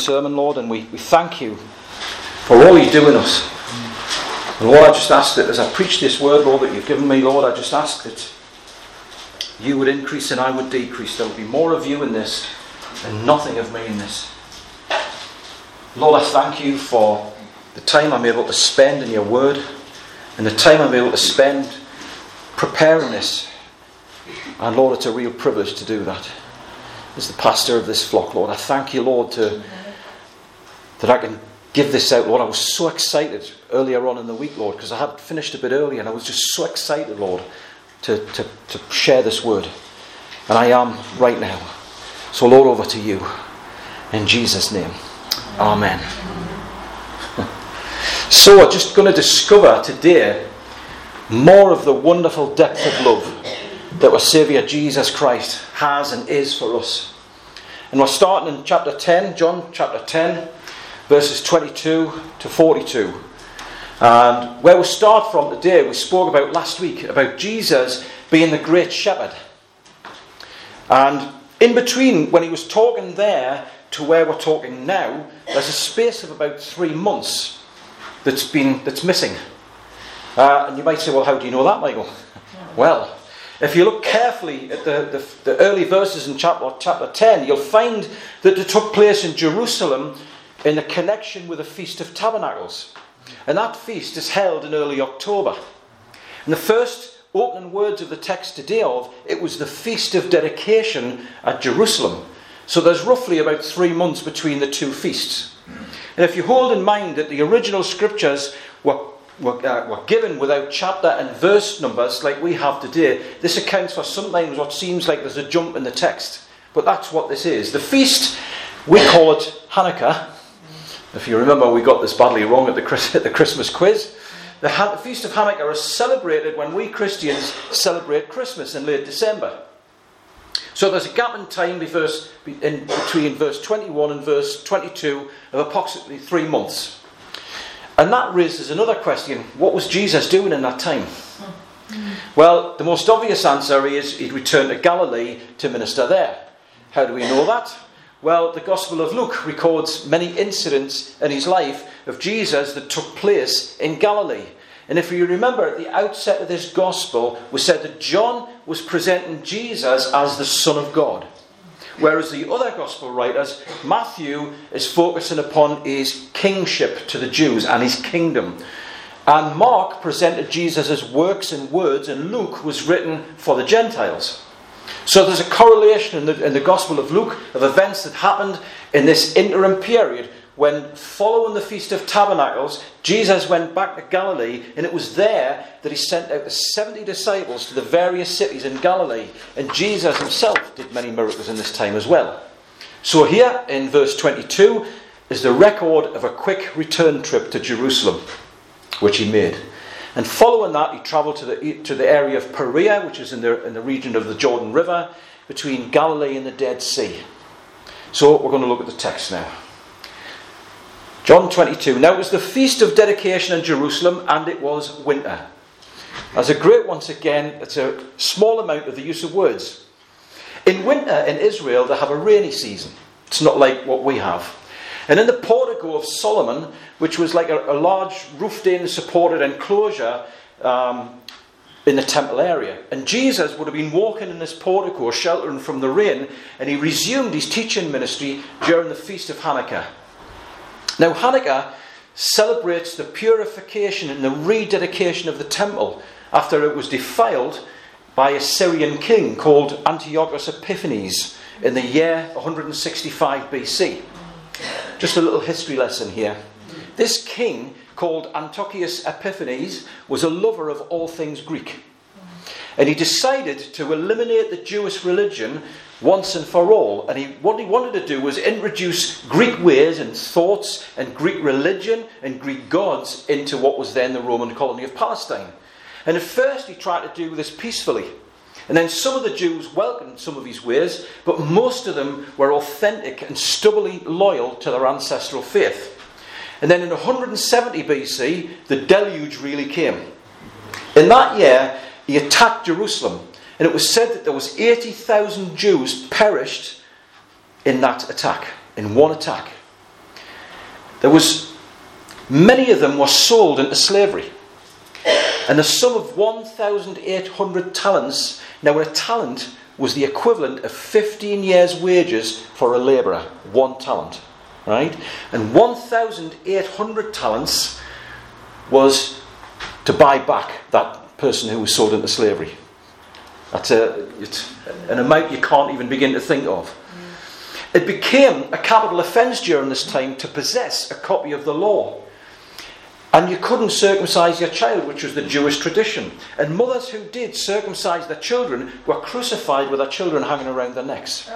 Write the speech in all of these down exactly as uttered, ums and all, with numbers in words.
sermon, Lord, and we, we thank you for all you do in us. And Lord, I just ask that as I preach this word, Lord, that you've given me, Lord, I just ask that you would increase and I would decrease. There would be more of you in this and nothing of me in this. Lord, I thank you for the time I'm able to spend in your word and the time I'm able to spend preparing this. And Lord, it's a real privilege to do that as the pastor of this flock, Lord. I thank you, Lord, to, that I can give this out, Lord. I was so excited earlier on in the week, Lord, because I had finished a bit early and I was just so excited, Lord, to, to, to share this word. And I am right now. So, Lord, over to you. In Jesus' name. Amen. So, we're just going to discover today more of the wonderful depth of love that our Saviour Jesus Christ has and is for us. And we're starting in chapter ten, John chapter ten, verses twenty-two to forty-two. And where we start from today, we spoke about last week, about Jesus being the great shepherd. And in between, when he was talking there to where we're talking now, there's a space of about three months that's been that's missing. Uh, and you might say, well, how do you know that, Michael? Well, if you look carefully at the, the, the early verses in chapter, chapter ten, you'll find that it took place in Jerusalem in a connection with the Feast of Tabernacles. And that feast is held in early October. And the first opening words of the text today of, it was the Feast of Dedication at Jerusalem. So there's roughly about three months between the two feasts. And if you hold in mind that the original scriptures were Were, uh, were given without chapter and verse numbers like we have today, this accounts for sometimes what seems like there's a jump in the text. But that's what this is. The feast, we call it Hanukkah. If you remember, we got this badly wrong at the, at the Christmas quiz. The, ha- the Feast of Hanukkah is celebrated when we Christians celebrate Christmas in late December. So there's a gap in time in between verse twenty-one and verse twenty-two of approximately three months. And that raises another question. What was Jesus doing in that time? Well, the most obvious answer is he'd returned to Galilee to minister there. How do we know that? Well, the Gospel of Luke records many incidents in his life of Jesus that took place in Galilee. And if you remember, at the outset of this Gospel, we said that John was presenting Jesus as the Son of God. Whereas the other Gospel writers, Matthew is focusing upon his kingship to the Jews and his kingdom. And Mark presented Jesus as works and words, and Luke was written for the Gentiles. So there's a correlation in the, in the Gospel of Luke of events that happened in this interim period when, following the Feast of Tabernacles, Jesus went back to Galilee, and it was there that he sent out the seventy disciples to the various cities in Galilee. And Jesus himself did many miracles in this time as well. So here in verse twenty-two is the record of a quick return trip to Jerusalem, which he made. And following that, he travelled to the to the area of Perea, which is in the, in the region of the Jordan River, between Galilee and the Dead Sea. So we're going to look at the text now. John twenty-two. Now it was the Feast of Dedication in Jerusalem, and it was winter. As a great, once again, it's a small amount of the use of words. In winter in Israel, they have a rainy season. It's not like what we have. And in the portico of Solomon, which was like a, a large roofed-in supported enclosure um, in the temple area. And Jesus would have been walking in this portico, sheltering from the rain, and he resumed his teaching ministry during the Feast of Hanukkah. Now, Hanukkah celebrates the purification and the rededication of the temple after it was defiled by a Syrian king called Antiochus Epiphanes in the year one hundred sixty-five B C. Just a little history lesson here. This king, called Antiochus Epiphanes, was a lover of all things Greek. And he decided to eliminate the Jewish religion once and for all. And he, what he wanted to do was introduce Greek ways and thoughts and Greek religion and Greek gods into what was then the Roman colony of Palestine. And at first he tried to do this peacefully. And then some of the Jews welcomed some of his ways, but most of them were authentic and stubbornly loyal to their ancestral faith. And then in one hundred seventy B C, the deluge really came. In that year, he attacked Jerusalem. And it was said that there was eighty thousand Jews perished in that attack, in one attack. There was, many of them were sold into slavery. And the sum of one thousand eight hundred talents, now a talent was the equivalent of fifteen years' wages for a labourer, one talent, right? And one thousand eight hundred talents was to buy back that person who was sold into slavery. That's a, it's an amount you can't even begin to think of. It became a capital offence during this time to possess a copy of the law. And you couldn't circumcise your child, which was the Jewish tradition. And mothers who did circumcise their children were crucified with their children hanging around their necks.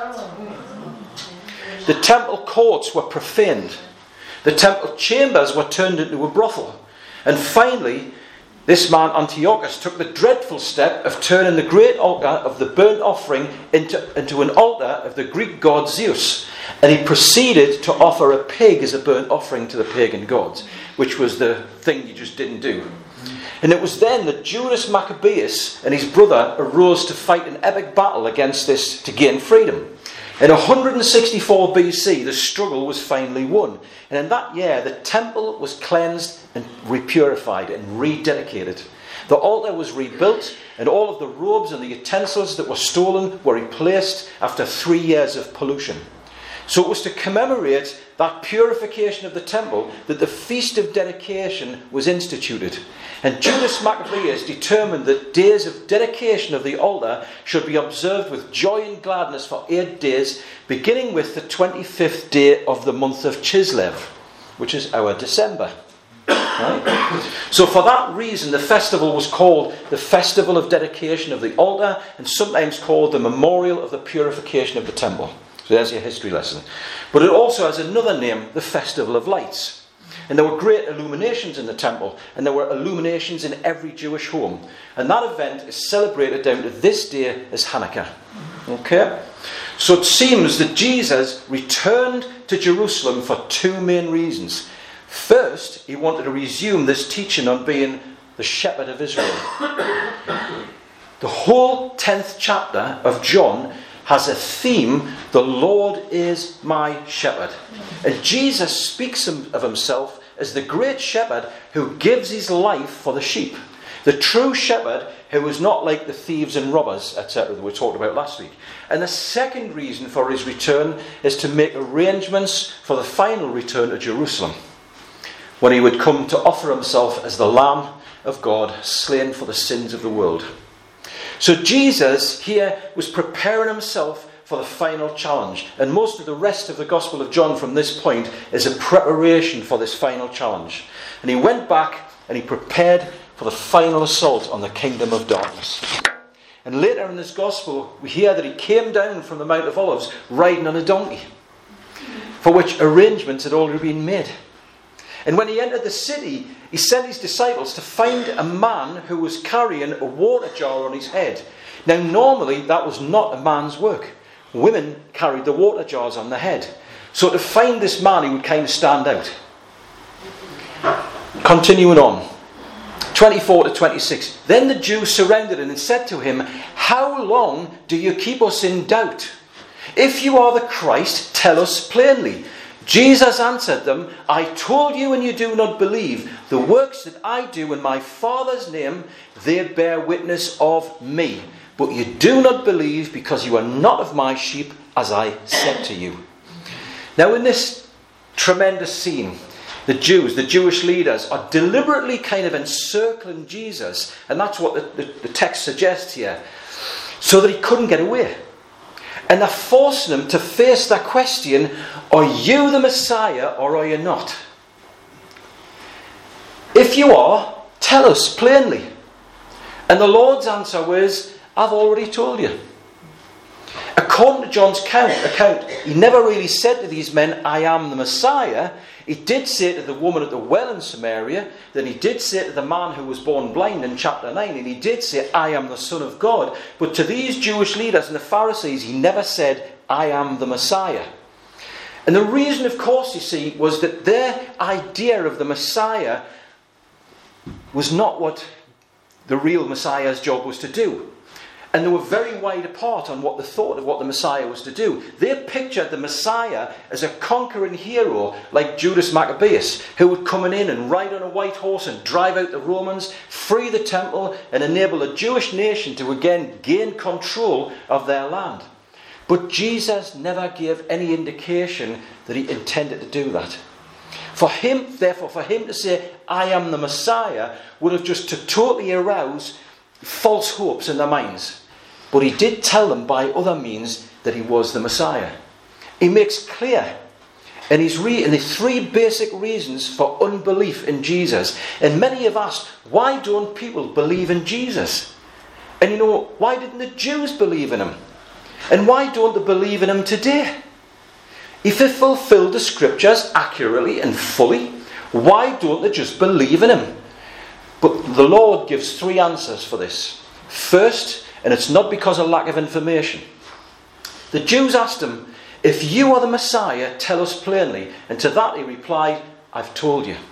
The temple courts were profaned. The temple chambers were turned into a brothel. And finally, this man Antiochus took the dreadful step of turning the great altar of the burnt offering into, into an altar of the Greek god Zeus. And he proceeded to offer a pig as a burnt offering to the pagan gods, which was the thing you just didn't do. And it was then that Judas Maccabeus and his brother arose to fight an epic battle against this to gain freedom. In one hundred sixty-four B C, the struggle was finally won. And in that year, the temple was cleansed and repurified and rededicated. The altar was rebuilt, and all of the robes and the utensils that were stolen were replaced after three years of pollution. So it was to commemorate that purification of the temple that the Feast of Dedication was instituted. And Judas Maccabeus determined that days of dedication of the altar should be observed with joy and gladness for eight days, beginning with the twenty-fifth day of the month of Chislev, which is our December. Right? So for that reason, the festival was called the Festival of Dedication of the Altar, and sometimes called the Memorial of the Purification of the Temple. So there's your history lesson. But it also has another name, the Festival of Lights. And there were great illuminations in the temple, and there were illuminations in every Jewish home. And that event is celebrated down to this day as Hanukkah. Okay? So it seems that Jesus returned to Jerusalem for two main reasons. First, he wanted to resume this teaching on being the shepherd of Israel. The whole tenth chapter of John has a theme, the Lord is my shepherd. And Jesus speaks of himself as the great shepherd who gives his life for the sheep. The true shepherd who is not like the thieves and robbers, et cetera, that we talked about last week. And the second reason for his return is to make arrangements for the final return to Jerusalem, when he would come to offer himself as the Lamb of God, slain for the sins of the world. So Jesus here was preparing himself for the final challenge. And most of the rest of the Gospel of John from this point is a preparation for this final challenge. And he went back and he prepared for the final assault on the kingdom of darkness. And later in this Gospel, we hear that he came down from the Mount of Olives riding on a donkey, for which arrangements had already been made. And when he entered the city, he sent his disciples to find a man who was carrying a water jar on his head. Now, normally, that was not a man's work. Women carried the water jars on their head. So to find this man, he would kind of stand out. Continuing on. twenty-four to twenty-six. Then the Jews surrounded him and said to him, "How long do you keep us in doubt? If you are the Christ, tell us plainly." Jesus answered them, "I told you and you do not believe. The works that I do in my Father's name, they bear witness of me. But you do not believe because you are not of my sheep, as I said to you." Now in this tremendous scene, the Jews, the Jewish leaders, are deliberately kind of encircling Jesus. And that's what the, the, the text suggests here. So that he couldn't get away. And they're forcing him to face that question, are you the Messiah or are you not? If you are, tell us plainly. And the Lord's answer was, I've already told you. According to John's account, account, he never really said to these men, I am the Messiah. He did say to the woman at the well in Samaria, then he did say to the man who was born blind in chapter nine, and he did say, I am the Son of God. But to these Jewish leaders and the Pharisees, he never said, I am the Messiah. And the reason, of course, you see, was that their idea of the Messiah was not what the real Messiah's job was to do. And they were very wide apart on what they thought of what the Messiah was to do. They pictured the Messiah as a conquering hero like Judas Maccabeus, who would come in and ride on a white horse and drive out the Romans, free the temple, and enable a Jewish nation to again gain control of their land. But Jesus never gave any indication that he intended to do that. For him, therefore, for him to say, I am the Messiah, would have just to totally arouse false hopes in their minds. But he did tell them by other means that he was the Messiah. He makes clear, and he's re- and the three basic reasons for unbelief in Jesus. And many have asked, why don't people believe in Jesus? And you know, why didn't the Jews believe in him? And why don't they believe in him today? If they fulfilled the scriptures accurately and fully, why don't they just believe in him? But the Lord gives three answers for this. First, and it's not because of lack of information. The Jews asked him, if you are the Messiah, tell us plainly. And to that he replied, I've told you.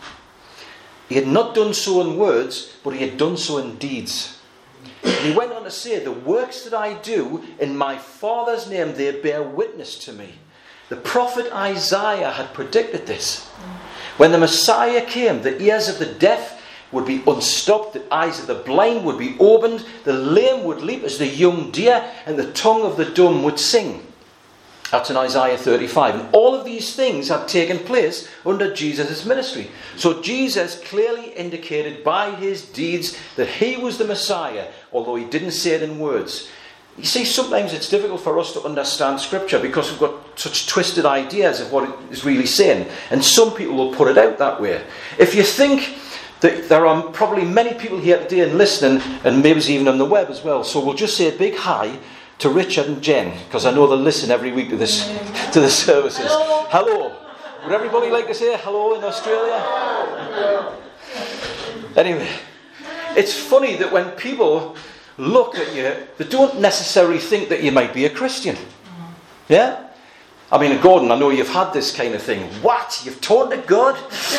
He had not done so in words, but he had done so in deeds. And he went on to say, the works that I do in my Father's name, they bear witness to me. The prophet Isaiah had predicted this. When the Messiah came, the ears of the deaf would be unstopped, the eyes of the blind would be opened, the lame would leap as the young deer, and the tongue of the dumb would sing. That's in Isaiah thirty-five. And all of these things have taken place under Jesus' ministry. So Jesus clearly indicated by his deeds that he was the Messiah, although he didn't say it in words. You see, sometimes it's difficult for us to understand Scripture because we've got such twisted ideas of what it is really saying. And some people will put it out that way. If you think that there are probably many people here today and listening, and maybe even on the web as well. So we'll just say a big hi to Richard and Jen, because I know they listen every week to this to the services. Hello. Hello. Would everybody like to say hello in Australia? Hello. Anyway, it's funny that when people look at you, they don't necessarily think that you might be a Christian. Yeah? I mean, Gordon, I know you've had this kind of thing. What? You've turned to God?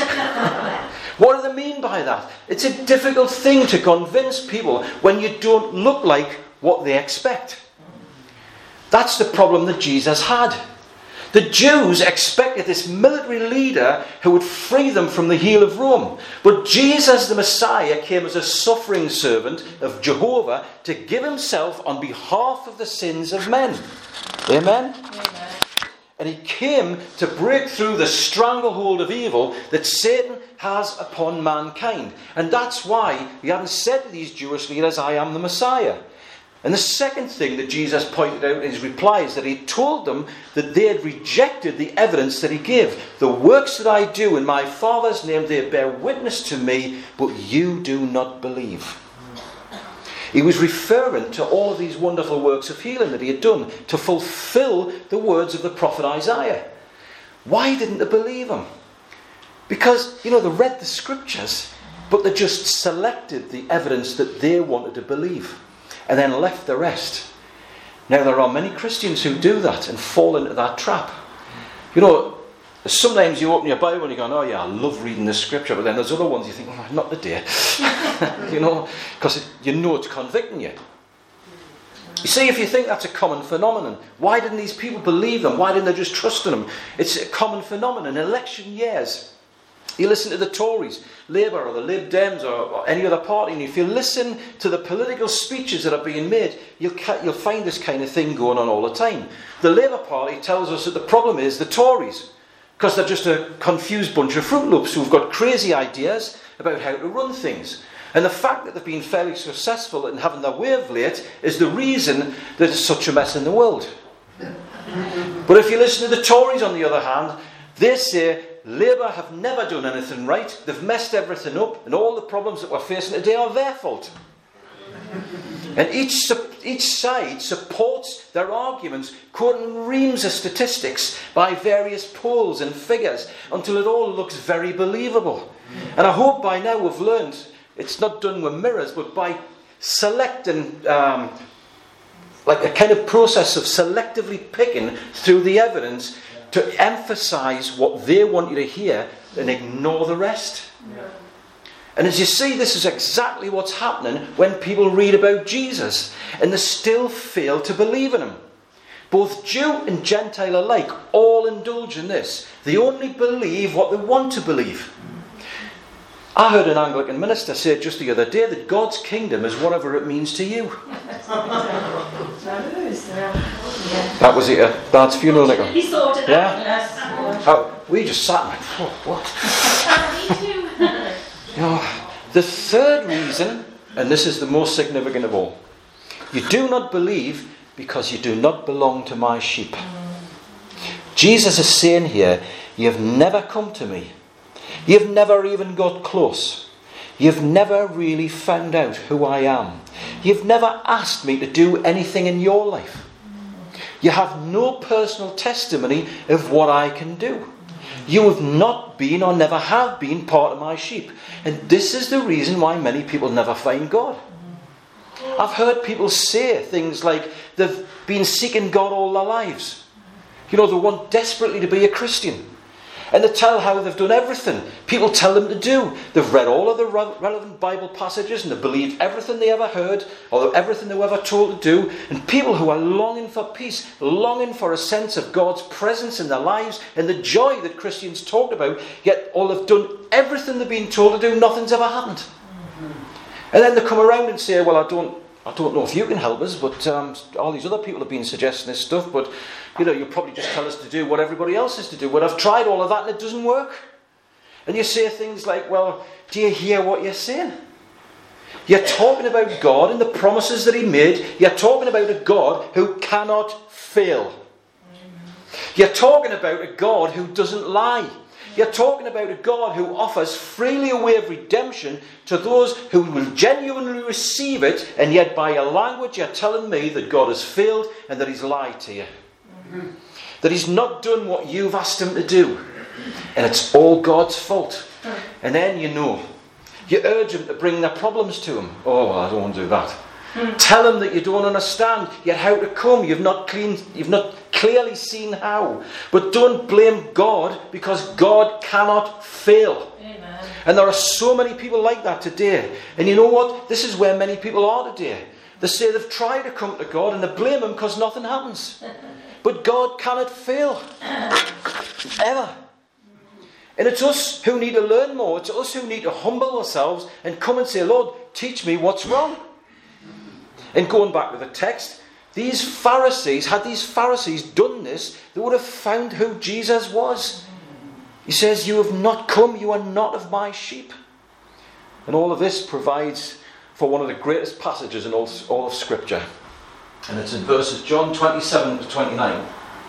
What do they mean by that? It's a difficult thing to convince people when you don't look like what they expect. That's the problem that Jesus had. The Jews expected this military leader who would free them from the heel of Rome. But Jesus, the Messiah, came as a suffering servant of Jehovah to give himself on behalf of the sins of men. Amen? Amen. And he came to break through the stranglehold of evil that Satan has upon mankind. And that's why he hadn't said to these Jewish leaders, I am the Messiah. And the second thing that Jesus pointed out in his reply is that he told them that they had rejected the evidence that he gave. The works that I do in my Father's name, they bear witness to me, but you do not believe. He was referring to all of these wonderful works of healing that he had done to fulfill the words of the prophet Isaiah. Why didn't they believe him? Because, you know, they read the scriptures, but they just selected the evidence that they wanted to believe and then left the rest. Now, there are many Christians who do that and fall into that trap. You know, sometimes you open your Bible and you go, oh yeah, I love reading this scripture, but then there's other ones you think, oh, not today. You know, because you know it's convicting you. You see, if you think that's a common phenomenon, why didn't these people believe them? Why didn't they just trust in them? It's a common phenomenon. In election years, you listen to the Tories, Labour or the Lib Dems or, or any other party, and if you listen to the political speeches that are being made, you'll, you'll find this kind of thing going on all the time. The Labour Party tells us that the problem is the Tories, because they're just a confused bunch of Fruit Loops who've got crazy ideas about how to run things. And the fact that they've been fairly successful in having their way of late is the reason that there's such a mess in the world. But if you listen to the Tories, on the other hand, they say Labour have never done anything right, they've messed everything up, and all the problems that we're facing today are their fault. And each, each side supports their arguments, quoting reams of statistics by various polls and figures until it all looks very believable. And I hope by now we've learned it's not done with mirrors, but by selecting, um, like a kind of process of selectively picking through the evidence to emphasize what they want you to hear and ignore the rest. And as you see, this is exactly what's happening when people read about Jesus and they still fail to believe in him. Both Jew and Gentile alike all indulge in this. They only believe what they want to believe. I heard an Anglican minister say just the other day that God's kingdom is whatever it means to you. That was at a dad's funeral, Nico. He sorted that. Yeah? Yes. Oh, we just sat and went, oh, what? Me too. You know, the third reason, and this is the most significant of all, you do not believe because you do not belong to my sheep. Jesus is saying here, you've never come to me. You've never even got close. You've never really found out who I am. You've never asked me to do anything in your life. You have no personal testimony of what I can do. You have not been or never have been part of my sheep. And this is the reason why many people never find God. I've heard people say things like they've been seeking God all their lives. You know, they want desperately to be a Christian. And they tell how they've done everything people tell them to do. They've read all of the re- relevant Bible passages and they believe everything they ever heard or everything they were ever told to do. And people who are longing for peace, longing for a sense of God's presence in their lives and the joy that Christians talk about, yet all they've done everything they've been told to do, nothing's ever happened. Mm-hmm. And then they come around and say, well, I don't I don't know if you can help us, but um, all these other people have been suggesting this stuff, but you know, you'll probably just tell us to do what everybody else is to do. But I've tried all of that and it doesn't work. And you say things like, well, do you hear what you're saying? You're talking about God and the promises that he made. You're talking about a God who cannot fail. You're talking about a God who doesn't lie. You're talking about a God who offers freely a way of redemption to those who will genuinely receive it, and yet by your language you're telling me that God has failed and that he's lied to you. Mm-hmm. That he's not done what you've asked him to do. And it's all God's fault. And then you know. You urge him to bring their problems to him. Oh, well, I don't want to do that. Mm-hmm. Tell him that you don't understand yet how to come. You've not clean, you've not clearly seen how. But don't blame God, because God cannot fail. Amen. And there are so many people like that today. And you know what? This is where many people are today. They say they've tried to come to God and they blame him because nothing happens. But God cannot fail. Ever. And it's us who need to learn more. It's us who need to humble ourselves and come and say, Lord, teach me what's wrong. And going back to the text, these Pharisees, had these Pharisees done this, they would have found who Jesus was. He says, you have not come, you are not of my sheep. And all of this provides for one of the greatest passages in all, all of Scripture. And it's in verses John twenty-seven to twenty-nine.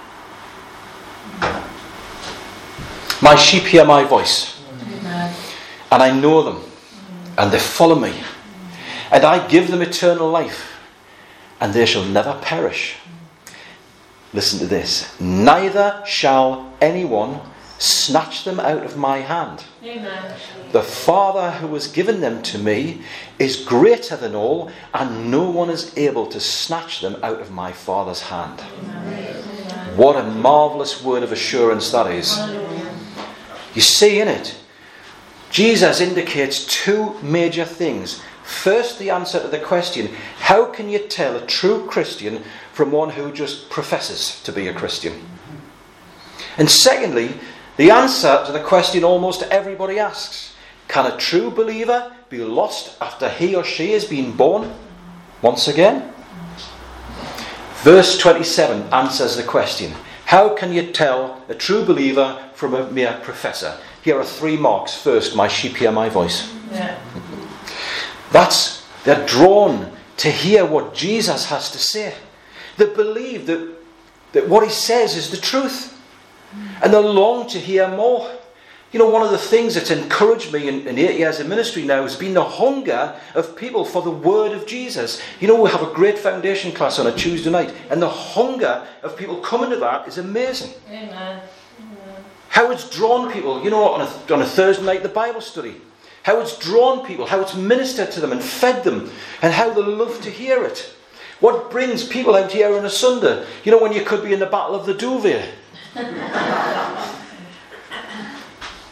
My sheep hear my voice, and I know them, and they follow me. And I give them eternal life, and they shall never perish. Listen to this. Neither shall anyone snatch them out of my hand. Amen. The Father who has given them to me is greater than all, and no one is able to snatch them out of my Father's hand. Amen. What a marvellous word of assurance that is. You see in it, Jesus indicates two major things. First, the answer to the question, how can you tell a true Christian from one who just professes to be a Christian? And secondly, the answer to the question almost everybody asks, can a true believer be lost after he or she has been born once again? Verse twenty-seven answers the question. How can you tell a true believer from a mere professor? Here are three marks. First, my sheep hear my voice. Yeah. That's, they're drawn to hear what Jesus has to say. They believe that, that what he says is the truth. And they long to hear more. You know, one of the things that's encouraged me in, in eight years of ministry now has been the hunger of people for the word of Jesus. You know, we have a great foundation class on a Tuesday night, and the hunger of people coming to that is amazing. Amen. Amen. How it's drawn people, you know, on a, on a Thursday night, the Bible study. How it's drawn people, how it's ministered to them and fed them, and how they love to hear it. What brings people out here on a Sunday? You know, when you could be in the Battle of the Duvet.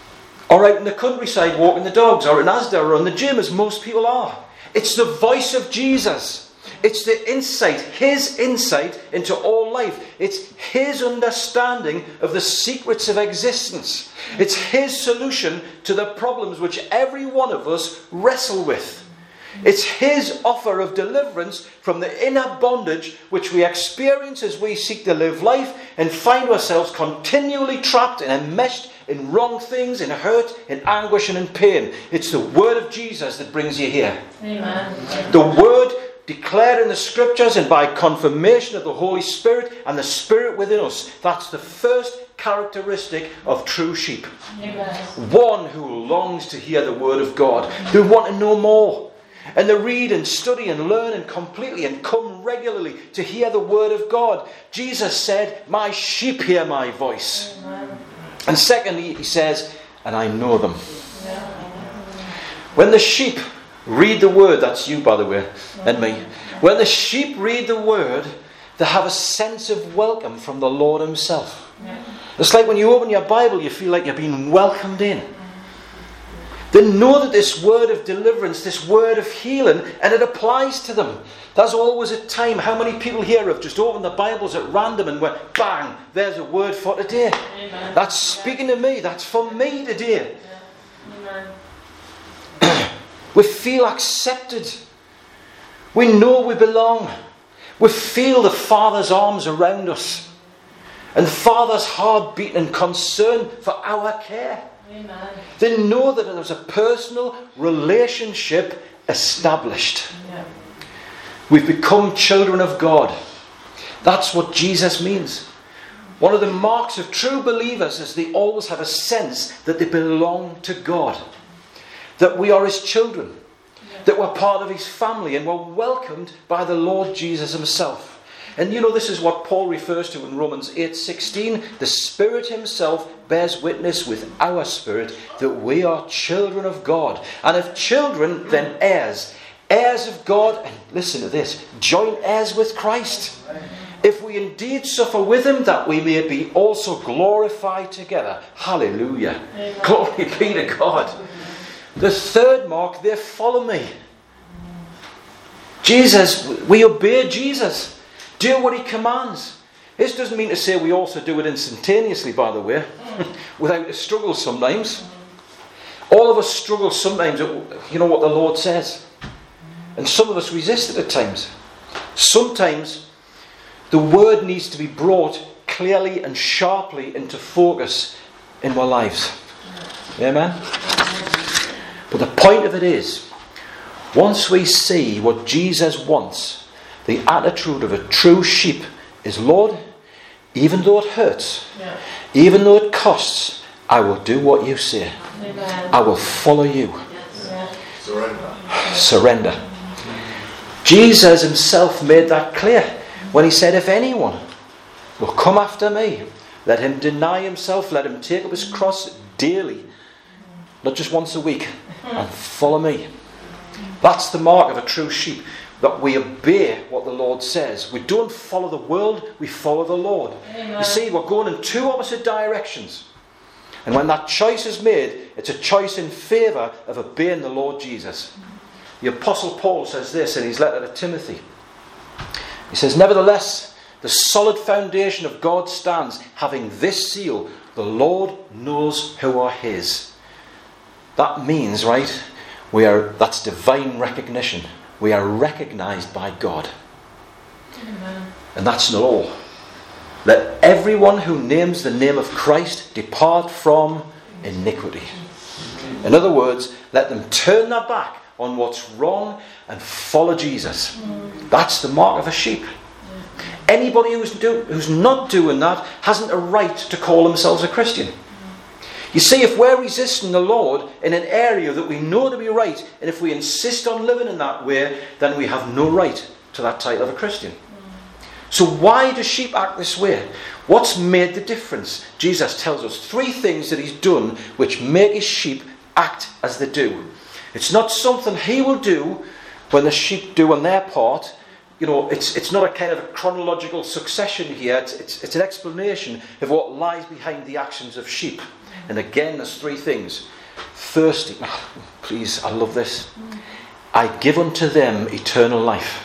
or out in the countryside walking the dogs, or in Asda, or in the gym, as most people are. It's the voice of Jesus. It's the insight, his insight into all life. It's his understanding of the secrets of existence. It's his solution to the problems which every one of us wrestle with. It's his offer of deliverance from the inner bondage which we experience as we seek to live life and find ourselves continually trapped and enmeshed in wrong things, in hurt, in anguish and in pain. It's the word of Jesus that brings you here. Amen. The word declared in the scriptures and by confirmation of the Holy Spirit and the Spirit within us. That's the first characteristic of true sheep. Amen. One who longs to hear the word of God, who want to know more. And they read and study and learn and completely and come regularly to hear the word of God. Jesus said, my sheep hear my voice. Amen. And secondly, he says, and I know them. Yeah. When the sheep read the word, that's you by the way, and me. When the sheep read the word, they have a sense of welcome from the Lord himself. Yeah. It's like when you open your Bible, you feel like you're being welcomed in. They know that this word of deliverance, this word of healing, and it applies to them. There's always a time. How many people here have just opened the Bibles at random and went, bang, there's a word for today. Amen. That's speaking to me. That's for me today. Yeah. Amen. We feel accepted. We know we belong. We feel the Father's arms around us. And the Father's heart beating and concern for our care. Amen. They know that there's a personal relationship established. Yeah. We've become children of God. That's what Jesus means. One of the marks of true believers is they always have a sense that they belong to God. That we are his children. Yeah. That we're part of his family and we're welcomed by the Lord Jesus himself. And you know, this is what Paul refers to in Romans eight sixteen. The Spirit himself bears witness with our spirit that we are children of God. And if children, then heirs. Heirs of God, and listen to this, joint heirs with Christ. If we indeed suffer with him, that we may be also glorified together. Hallelujah. Amen. Glory be to God. The third mark, they follow me. Jesus, we obey Jesus. Do what he commands. This doesn't mean to say we also do it instantaneously, by the way, without a struggle sometimes. All of us struggle sometimes at, you know, what the Lord says. And some of us resist it at times. Sometimes the word needs to be brought clearly and sharply into focus in our lives. Amen? But the point of it is, once we see what Jesus wants, the attitude of a true sheep is, Lord, even though it hurts, Yeah. even though it costs, I will do what you say. Amen. I will follow you. Yeah. Surrender. Surrender. Jesus himself made that clear when he said, if anyone will come after me, let him deny himself, let him take up his cross daily, not just once a week, and follow me. That's the mark of a true sheep. That we obey what the Lord says. We don't follow the world, we follow the Lord. Amen. You see, we're going in two opposite directions. And when that choice is made, it's a choice in favour of obeying the Lord Jesus. The Apostle Paul says this in his letter to Timothy. He says, nevertheless, the solid foundation of God stands, having this seal, the Lord knows who are his. That means, right, we are. That's divine recognition. We are recognised by God. Amen. And that's not all. Let everyone who names the name of Christ depart from iniquity. In other words, let them turn their back on what's wrong and follow Jesus. Mm. That's the mark of a sheep. Yeah. Anybody who's, do, who's not doing that hasn't a right to call themselves a Christian. You see, if we're resisting the Lord in an area that we know to be right, and if we insist on living in that way, then we have no right to that title of a Christian. So why do sheep act this way? What's made the difference? Jesus tells us three things that he's done which make his sheep act as they do. It's not something he will do when the sheep do on their part. You know, it's it's not a kind of a chronological succession here. It's, it's, it's an explanation of what lies behind the actions of sheep. And again, there's three things. Thirsty. Oh, please, I love this. I give unto them eternal life.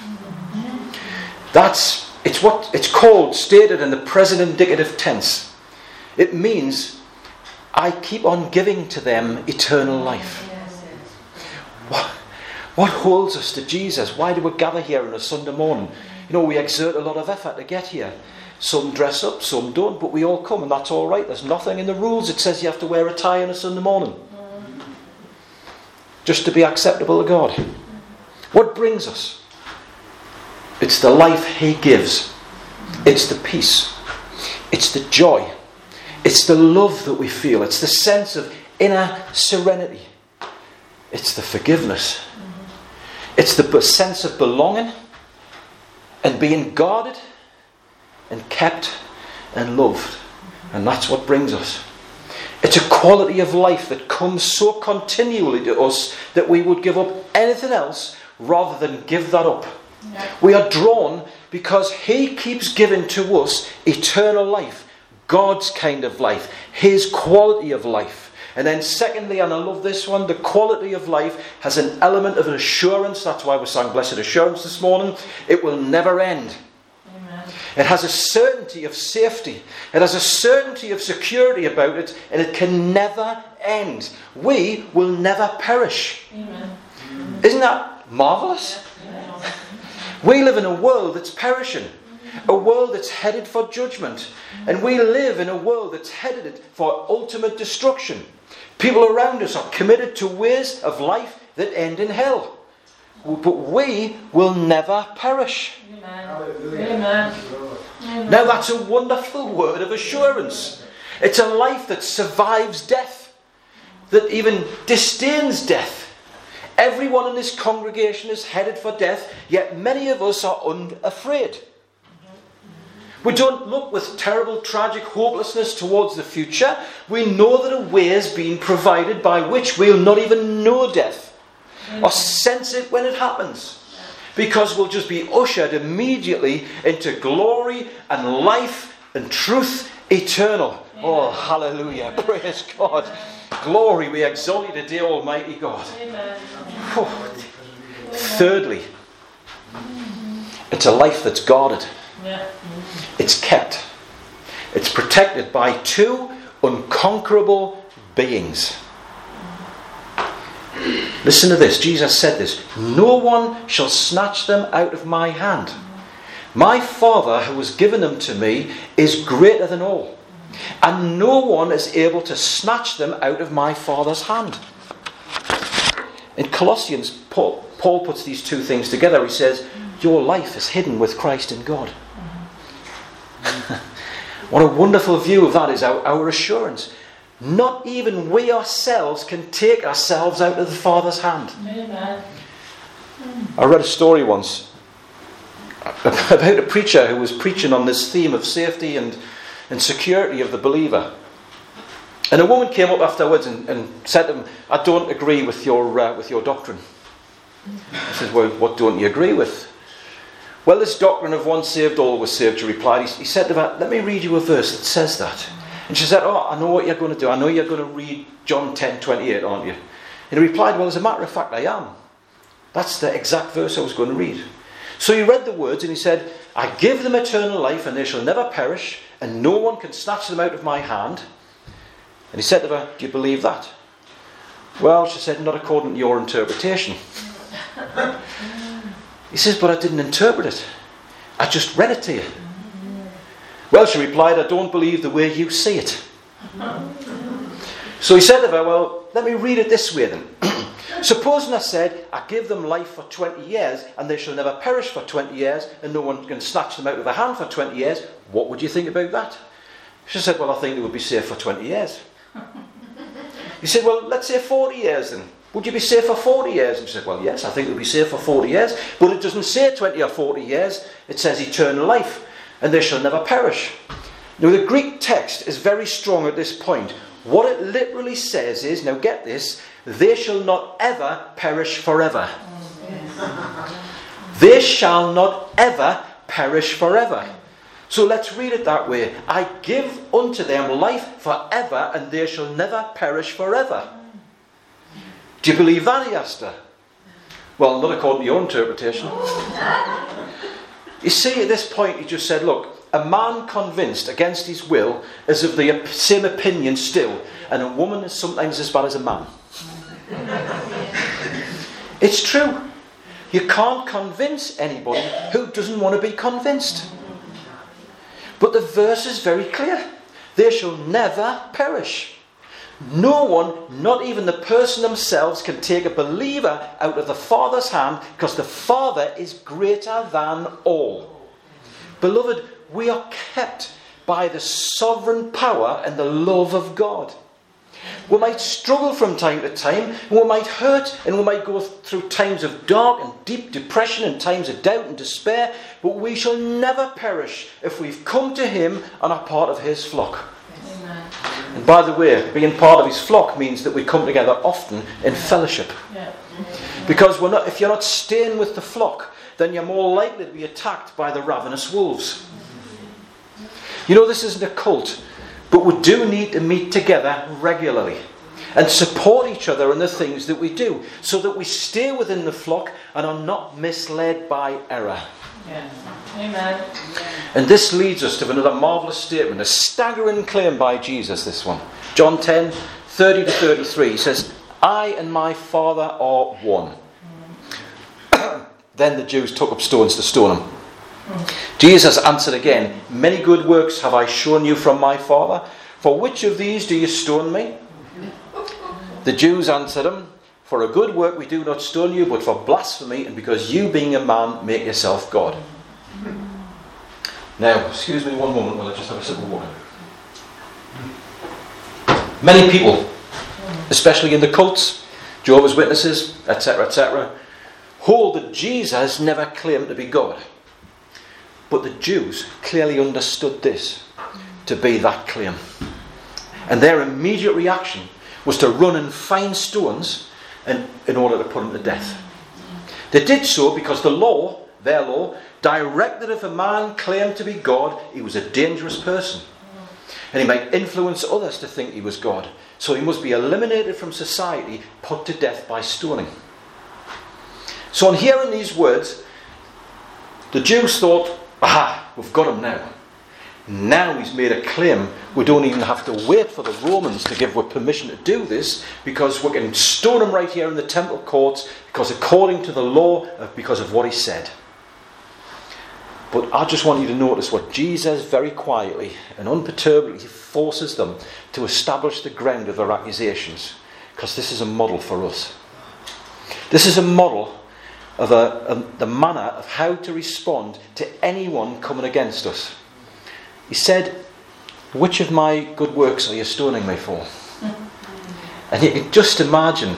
That's, it's what it's called, stated in the present indicative tense. It means I keep on giving to them eternal life. What, what holds us to Jesus? Why do we gather here on a Sunday morning? You know, we exert a lot of effort to get here. Some dress up, some don't, but we all come, and that's all right. There's nothing in the rules that says you have to wear a tie on a Sunday morning. Just to be acceptable to God. What brings us? It's the life He gives. It's the peace. It's the joy. It's the love that we feel. It's the sense of inner serenity. It's the forgiveness. It's the sense of belonging and being guarded and kept and loved. And that's what brings us. It's a quality of life that comes so continually to us that we would give up anything else rather than give that up. Yeah. We are drawn because He keeps giving to us eternal life, God's kind of life, His quality of life. And then secondly, and I love this one, the quality of life has an element of assurance. That's why we sang Blessed Assurance this morning. It will never end. Amen. It has a certainty of safety. It has a certainty of security about it, and it can never end. We will never perish. Amen. Isn't that marvellous? We live in a world that's perishing, a world that's headed for judgment, and we live in a world that's headed for ultimate destruction. People around us are committed to ways of life that end in hell, but we will never perish. Amen. Amen. Now that's a wonderful word of assurance. It's a life that survives death, that even disdains death. Everyone in this congregation is headed for death, yet many of us are unafraid. We don't look with terrible, tragic hopelessness towards the future. We know that a way is being provided by which we'll not even know death or sense it when it happens, because we'll just be ushered immediately into glory and life and truth eternal. Oh, hallelujah. Praise God. Glory, we exalt you today, Almighty God. Oh. Thirdly, it's a life that's guarded. It's kept. It's protected by two unconquerable beings. Listen to this. Jesus said this. No one shall snatch them out of my hand. My Father who has given them to me is greater than all. And no one is able to snatch them out of my Father's hand. In Colossians, Paul, Paul puts these two things together. He says, your life is hidden with Christ in God. What a wonderful view of that is our, our assurance. Not even we ourselves can take ourselves out of the Father's hand. Amen. I read a story once about a preacher who was preaching on this theme of safety and, and security of the believer. And a woman came up afterwards and, and said to him, I don't agree with your uh, with your doctrine. He says, well, what don't you agree with? Well, this doctrine of once saved, always saved, she replied. He, he said to her, let me read you a verse that says that. And she said, oh, I know what you're going to do. I know you're going to read John ten twenty-eight, aren't you? And he replied, well, as a matter of fact, I am. That's the exact verse I was going to read. So he read the words and he said, I give them eternal life and they shall never perish, and no one can snatch them out of my hand. And he said to her, do you believe that? Well, she said, not according to your interpretation. He says, but I didn't interpret it. I just read it to you. Well, she replied, I don't believe the way you see it. So he said to her, well, let me read it this way then. Supposing I said, I give them life for twenty years and they shall never perish for twenty years and no one can snatch them out of the hand for twenty years, what would you think about that? She said, well, I think it would be safe for twenty years. He said, well, let's say forty years then. Would you be safe for forty years? And she said, well, yes, I think it would be safe for forty years. But it doesn't say twenty or forty years. It says eternal life. And they shall never perish. Now, the Greek text is very strong at this point. What it literally says is, now get this, they shall not ever perish forever. They shall not ever perish forever. So let's read it that way. I give unto them life forever, and they shall never perish forever. Do you believe that, he asked her? Well, not according to your interpretation. You see, at this point, he just said, look, a man convinced against his will is of the same opinion still, and a woman is sometimes as bad as a man. It's true. You can't convince anybody who doesn't want to be convinced. But the verse is very clear. They shall never perish. No one, not even the person themselves, can take a believer out of the Father's hand, because the Father is greater than all. Beloved, we are kept by the sovereign power and the love of God. We might struggle from time to time, and we might hurt, and we might go through times of dark and deep depression and times of doubt and despair, but we shall never perish if we've come to him and are part of his flock. Amen. And by the way, being part of his flock means that we come together often in fellowship. Yeah. Because we're not, if you're not staying with the flock, then you're more likely to be attacked by the ravenous wolves. You know, this isn't a cult, but we do need to meet together regularly and support each other in the things that we do, so that we stay within the flock and are not misled by error. Yeah. Amen. And this leads us to another marvellous statement, a staggering claim by Jesus, this one. John ten, thirty to thirty-three, he says, I and my Father are one. Then the Jews took up stones to stone him. Jesus answered again, many good works have I shown you from my Father. For which of these do you stone me? The Jews answered him, for a good work we do not stone you, but for blasphemy, and because you, being a man, make yourself God. Now, excuse me one moment while I just have a sip of water. Many people, especially in the cults, Jehovah's Witnesses, et cetera, et cetera, hold that Jesus never claimed to be God. But the Jews clearly understood this to be that claim. And their immediate reaction was to run and find stones in, in order to put him to death. They did so because the law, their law, directed if a man claimed to be God, he was a dangerous person. And he might influence others to think he was God. So he must be eliminated from society, put to death by stoning. So on hearing these words, the Jews thought, aha, we've got him now. Now he's made a claim. We don't even have to wait for the Romans to give us permission to do this, because we can stone him right here in the temple courts, because according to the law, because of what he said. But I just want you to notice what Jesus very quietly and unperturbedly forces them to establish the ground of their accusations, because this is a model for us. This is a model of a, a, the manner of how to respond to anyone coming against us. He said, which of my good works are you stoning me for? And you can just imagine,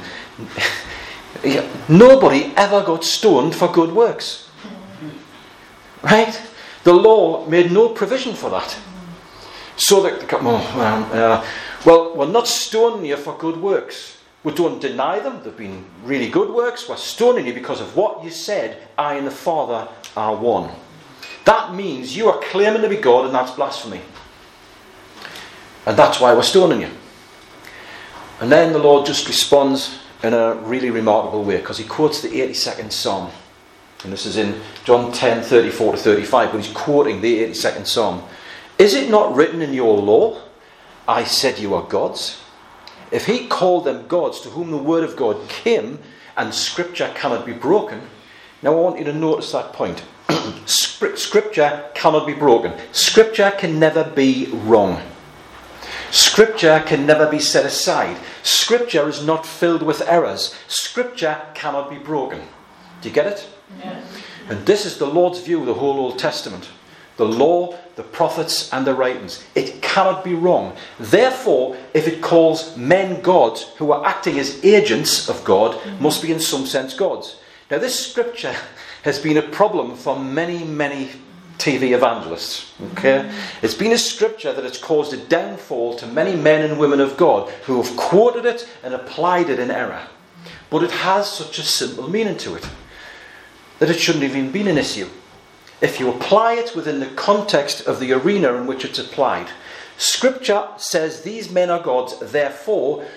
nobody ever got stoned for good works. Right? The law made no provision for that. So that, oh, well, uh, well, we're not stoning you for good works. We don't deny them. They've been really good works. We're stoning you because of what you said, I and the Father are one. That means you are claiming to be God, and that's blasphemy. And that's why we're stoning you. And then the Lord just responds in a really remarkable way, because he quotes the eighty-second Psalm. And this is in John ten, thirty-four to thirty-five, but he's quoting the eighty-second Psalm. Is it not written in your law, I said you are gods? If he called them gods to whom the word of God came, and scripture cannot be broken. Now I want you to notice that point. Scripture cannot be broken. Scripture can never be wrong. Scripture can never be set aside. Scripture is not filled with errors. Scripture cannot be broken. Do you get it? Yeah. And this is the Lord's view of the whole Old Testament. The law, the prophets, and the writings. It cannot be wrong. Therefore, if it calls men gods who are acting as agents of God, must be in some sense gods. Now this scripture has been a problem for many, many T V evangelists. Okay? It's been a scripture that has caused a downfall to many men and women of God who have quoted it and applied it in error. But it has such a simple meaning to it that it shouldn't have even been an issue. if you apply it within the context of the arena in which it's applied. Scripture says these men are gods, therefore,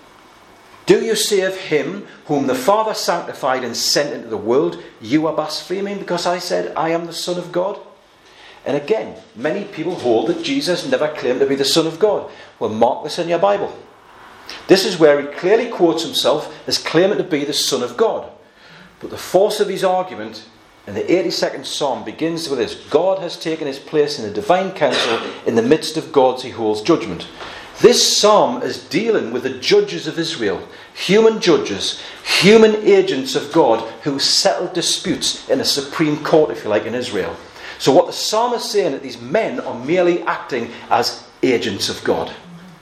do you say of him whom the Father sanctified and sent into the world, you are blaspheming because I said I am the Son of God? And again, many people hold that Jesus never claimed to be the Son of God. Well, mark this in your Bible. This is where he clearly quotes himself as claiming to be the Son of God. But the force of his argument in the eighty-second Psalm begins with this: God has taken his place in the divine council. In the midst of gods he holds judgment. This psalm is dealing with the judges of Israel, human judges, human agents of God who settle disputes in a supreme court, if you like, in Israel. So what the psalm is saying is that these men are merely acting as agents of God.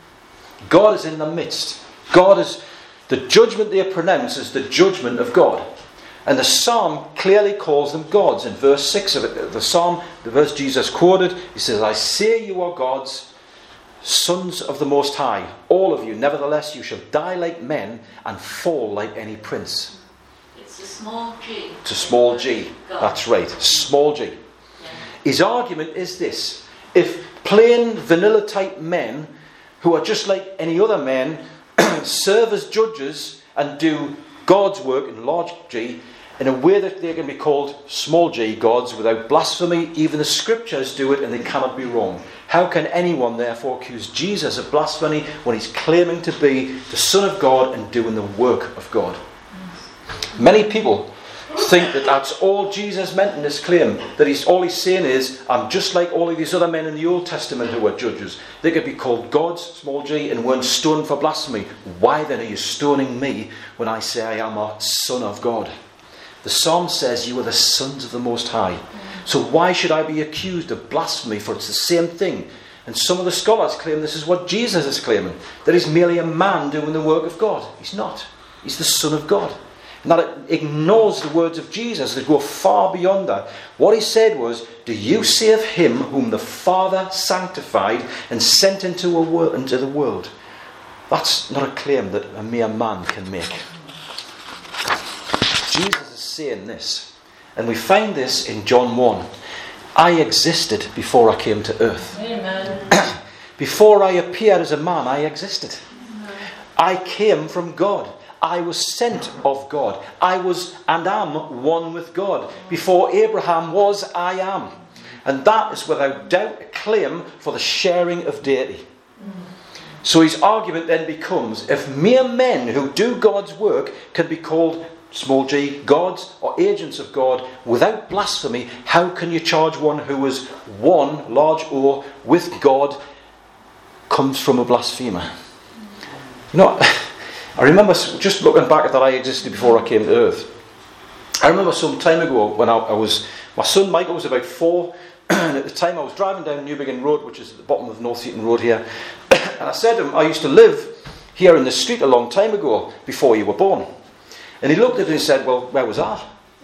God is in the midst. God is, the judgment they pronounce is the judgment of God. And the psalm clearly calls them gods. In verse six of it, the psalm, the verse Jesus quoted, he says, I say you are gods, sons of the Most High, all of you. Nevertheless, you shall die like men and fall like any prince. It's a small g. It's a small g. God. That's right, small g. Yeah. His argument is this: if plain vanilla type men who are just like any other men serve as judges and do God's work in large G in a way that they can be called small g gods without blasphemy, even the scriptures do it and they cannot be wrong. How can anyone therefore accuse Jesus of blasphemy when he's claiming to be the Son of God and doing the work of God? Many people think that that's all Jesus meant in this claim, that he's all he's saying is, I'm just like all of these other men in the Old Testament who were judges. They could be called gods, small g, and weren't stoned for blasphemy. Why then are you stoning me when I say I am a son of God? The psalm says you are the sons of the Most High. So why should I be accused of blasphemy? For it's the same thing. And some of the scholars claim this is what Jesus is claiming, that he's merely a man doing the work of God. He's not. He's the Son of God. And that ignores the words of Jesus that go far beyond that. What he said was, do you say of him whom the Father sanctified and sent into, a wor- into the world? That's not a claim that a mere man can make. Jesus is saying this. And we find this in John one. I existed before I came to earth. Amen. Before I appeared as a man, I existed. Amen. I came from God. I was sent of God. I was and am one with God. Before Abraham was, I am. And that is without doubt a claim for the sharing of deity. So his argument then becomes, if mere men who do God's work can be called small g gods or agents of God without blasphemy, how can you charge one who is one, large O, with God, comes from a blasphemer? You know, I remember just looking back at that I existed before I came to earth. I remember some time ago when I, I was, my son Michael was about four, and at the time I was driving down Newbegin Road, which is at the bottom of North Seaton Road here, and I said to him, I used to live here in the street a long time ago, before you were born. And he looked at it and said, well, where was I?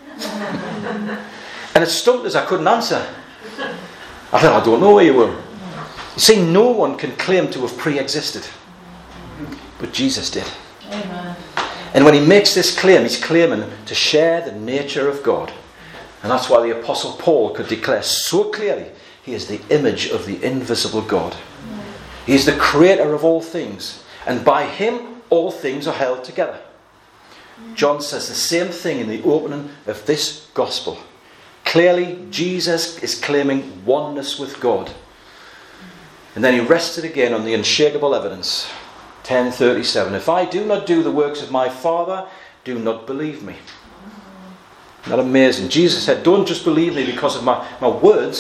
And it stumped us, I couldn't answer. I thought, I don't know where you were. You see, no one can claim to have pre-existed. But Jesus did. Amen. And when he makes this claim, he's claiming to share the nature of God. And that's why the Apostle Paul could declare so clearly, he is the image of the invisible God. He is the creator of all things. And by him, all things are held together. John says the same thing in the opening of this gospel. Clearly, Jesus is claiming oneness with God. And then he rested again on the unshakable evidence. ten thirty-seven. If I do not do the works of my Father, do not believe me. Isn't that amazing? Jesus said, don't just believe me because of my, my words.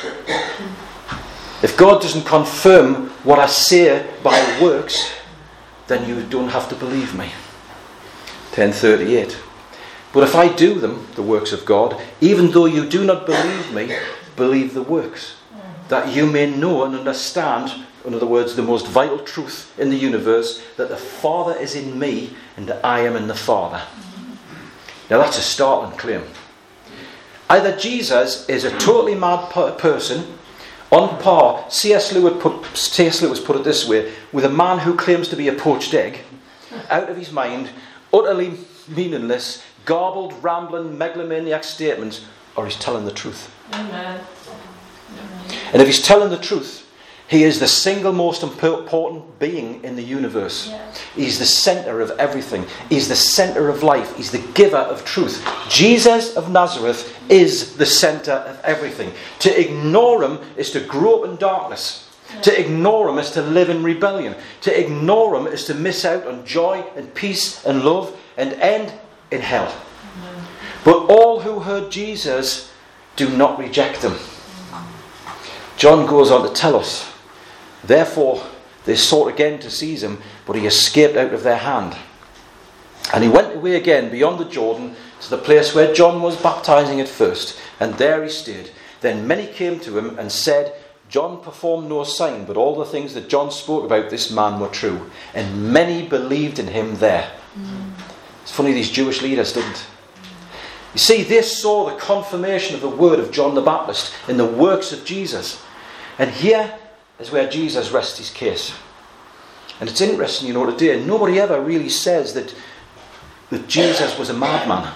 If God doesn't confirm what I say by works, then you don't have to believe me. ten thirty-eight. But if I do them, the works of God, even though you do not believe me, believe the works, that you may know and understand, in other words, the most vital truth in the universe, that the Father is in me and that I am in the Father. Now that's a startling claim. Either Jesus is a totally mad person, on par, C S Lewis put, C S Lewis put it this way, with a man who claims to be a poached egg, out of his mind, utterly meaningless, garbled, rambling, megalomaniac statements, or he's telling the truth. Amen. And if he's telling the truth, he is the single most important being in the universe. Yeah. He's the centre of everything. He's the centre of life. He's the giver of truth. Jesus of Nazareth is the centre of everything. To ignore him is to grow up in darkness. Yeah. To ignore him is to live in rebellion. To ignore him is to miss out on joy and peace and love and end in hell. Amen. But all who heard Jesus do not reject him. John goes on to tell us, therefore they sought again to seize him, but he escaped out of their hand. And he went away again beyond the Jordan to the place where John was baptizing at first, and there he stayed. Then many came to him and said, John performed no sign, but all the things that John spoke about this man were true. And many believed in him there. Mm. It's funny, these Jewish leaders didn't. You see, they saw the confirmation of the word of John the Baptist in the works of Jesus. And here is where Jesus rests his case. And it's interesting, you know, today, nobody ever really says that, that Jesus was a madman.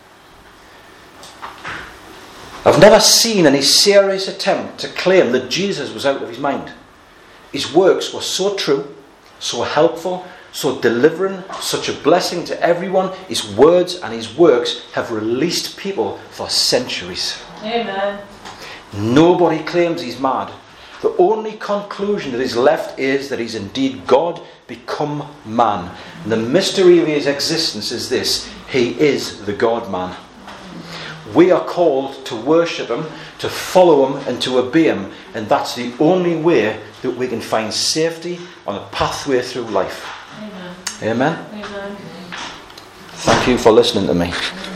I've never seen any serious attempt to claim that Jesus was out of his mind. His works were so true, so helpful, so delivering, such a blessing to everyone. His words and his works have released people for centuries. Amen. Nobody claims he's mad. The only conclusion that is left is that he's indeed God become man. And the mystery of his existence is this: he is the God-man. We are called to worship him, to follow him and to obey him. And that's the only way that we can find safety on a pathway through life. Amen. Amen? Amen. Thank you for listening to me.